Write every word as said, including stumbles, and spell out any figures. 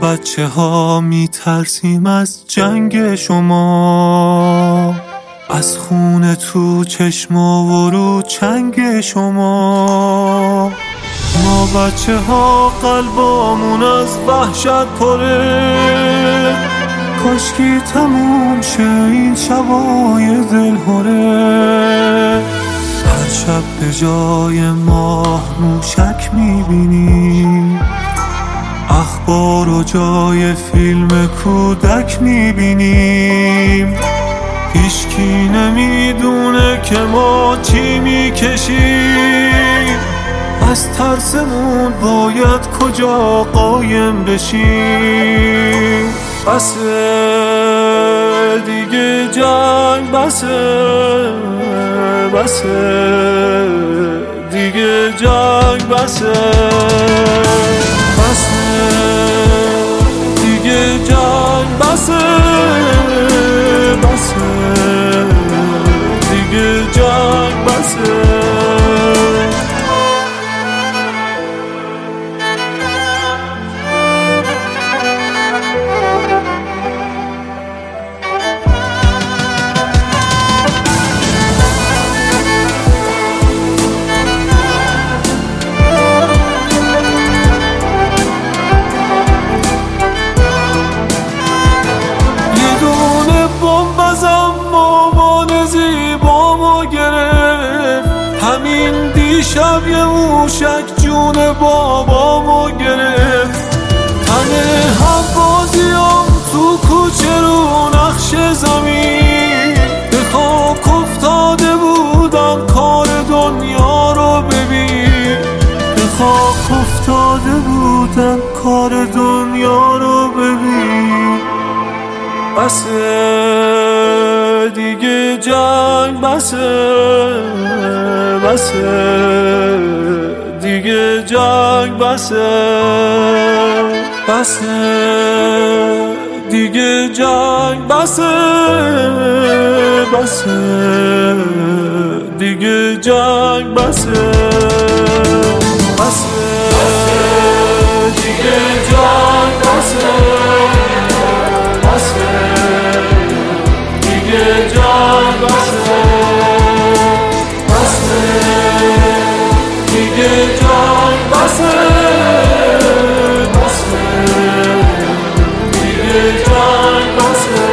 بچه ها می ترسیم از جنگ شما، از خون تو چشم و رو چنگ شما. ما بچه ها قلبامون از وحشت پره، کاشکی تموم شه این شبای دلهوره. هر شب به جای ماه موشک میبینیم، اخبار و جای فیلم کودک میبینیم. هیچکی نمیدونه که ما چی میکشیم، از ترسمون باید کجا قایم بشیم. بسه دیگه جنگ، بسه بسه دیگه جنگ، بسه بسه دیگه جنگ، بسه بسه دیگه جنگ، بسه. همین دیشب یه موشک جون بابامو گرفت. تنه هم بازیام تو کوچه رو نقش زمین، به خاک افتاده بودم کار دنیا رو ببین. به خاک افتاده بودم کار دنیا رو ببین. بسه دیگه جنگ، بسه بسه دیگه جنگ، بسه بسه دیگه جنگ، بسه بسه دیگه جنگ، بسه بسه دیگه جنگ، بسه بسه دیگه جنگ، بسه بسه دیگه جنگ، بسه بسه دیگه جنگ، بسه.